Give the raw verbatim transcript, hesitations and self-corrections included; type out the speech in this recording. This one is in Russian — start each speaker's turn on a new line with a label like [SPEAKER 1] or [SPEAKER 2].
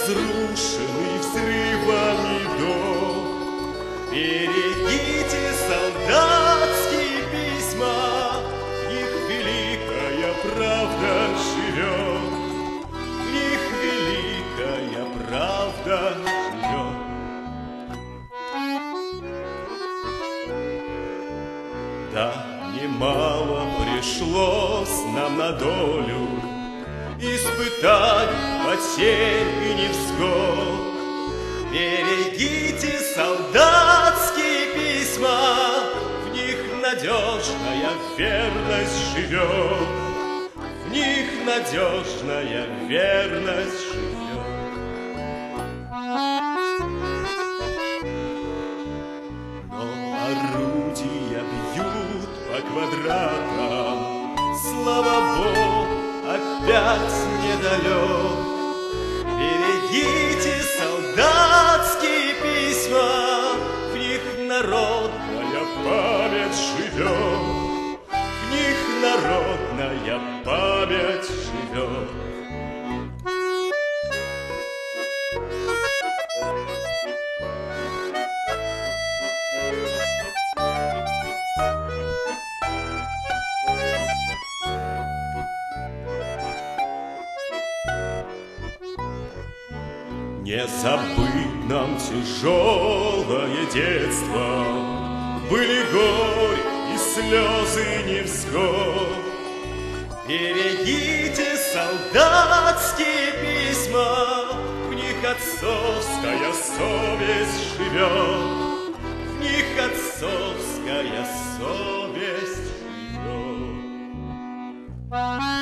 [SPEAKER 1] разрушенный взрывами дом. Берегите солдатские письма, в них великая правда живет, в них великая правда живет. Да, немало пришлось нам на долю испытать потерь и невзгод. Берегите солдатские письма, в них надежная верность живет, в них надежная верность живет. Но орудия бьют по квадратам, слава Богу, опять недалек. Берегите солдатские письма, в них народная память живет, в них народная память живет. Не забыть нам тяжелое детство, были горе и слезы невзгод. Берегите солдатские письма, в них отцовская совесть живет, в них отцовская совесть живет.